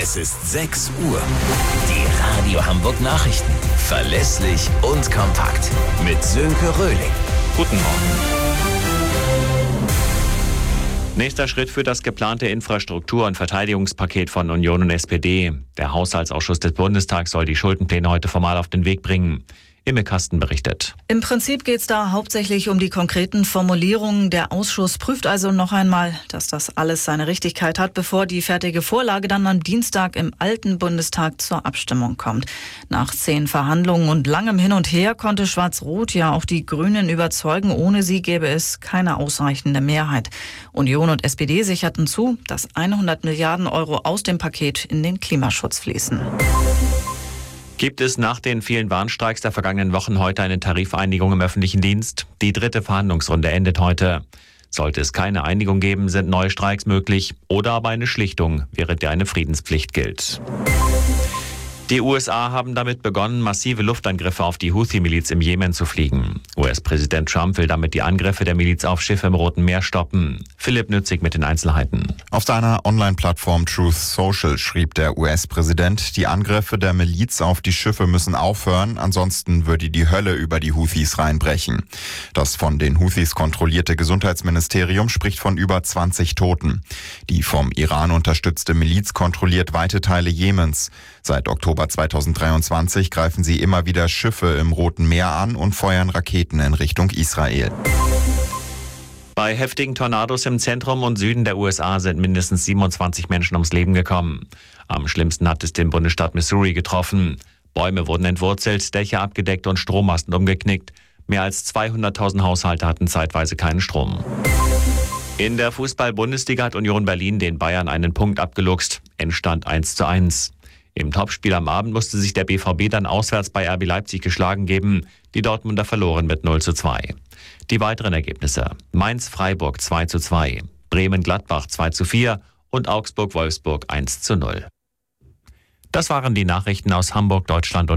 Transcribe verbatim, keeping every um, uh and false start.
Es ist sechs Uhr. Die Radio Hamburg Nachrichten. Verlässlich und kompakt. Mit Sönke Röhling. Guten Morgen. Nächster Schritt für das geplante Infrastruktur- und Verteidigungspaket von Union und S P D. Der Haushaltsausschuss des Bundestags soll die Schuldenpläne heute formal auf den Weg bringen. Imme Kasten berichtet. Im Prinzip geht es da hauptsächlich um die konkreten Formulierungen. Der Ausschuss prüft also noch einmal, dass das alles seine Richtigkeit hat, bevor die fertige Vorlage dann am Dienstag im alten Bundestag zur Abstimmung kommt. Nach zehn Verhandlungen und langem Hin und Her konnte Schwarz-Rot ja auch die Grünen überzeugen. Ohne sie gäbe es keine ausreichende Mehrheit. Union und S P D sicherten zu, dass hundert Milliarden Euro aus dem Paket in den Klimaschutz fließen. Gibt es nach den vielen Warnstreiks der vergangenen Wochen heute eine Tarifeinigung im öffentlichen Dienst? Die dritte Verhandlungsrunde endet heute. Sollte es keine Einigung geben, sind neue Streiks möglich oder aber eine Schlichtung, während der eine Friedenspflicht gilt. Die U S A haben damit begonnen, massive Luftangriffe auf die Houthi-Miliz im Jemen zu fliegen. U S-Präsident Trump will damit die Angriffe der Miliz auf Schiffe im Roten Meer stoppen. Philipp Nützig mit den Einzelheiten. Auf seiner Online-Plattform Truth Social schrieb der U S-Präsident, die Angriffe der Miliz auf die Schiffe müssen aufhören, ansonsten würde die Hölle über die Houthis reinbrechen. Das von den Houthis kontrollierte Gesundheitsministerium spricht von über zwanzig Toten. Die vom Iran unterstützte Miliz kontrolliert weite Teile Jemens. Seit Oktober zweitausenddreiundzwanzig greifen sie immer wieder Schiffe im Roten Meer an und feuern Raketen in Richtung Israel. Bei heftigen Tornados im Zentrum und Süden der U S A sind mindestens siebenundzwanzig Menschen ums Leben gekommen. Am schlimmsten hat es den Bundesstaat Missouri getroffen. Bäume wurden entwurzelt, Dächer abgedeckt und Strommasten umgeknickt. Mehr als zweihunderttausend Haushalte hatten zeitweise keinen Strom. In der Fußball-Bundesliga hat Union Berlin den Bayern einen Punkt abgeluchst. Endstand eins zu eins. Im Topspiel am Abend musste sich der B V B dann auswärts bei R B Leipzig geschlagen geben. Die Dortmunder verloren mit null zu zwei. Die weiteren Ergebnisse: Mainz-Freiburg zwei zu zwei, Bremen-Gladbach zwei zu vier und Augsburg-Wolfsburg eins zu null. Das waren die Nachrichten aus Hamburg, Deutschland und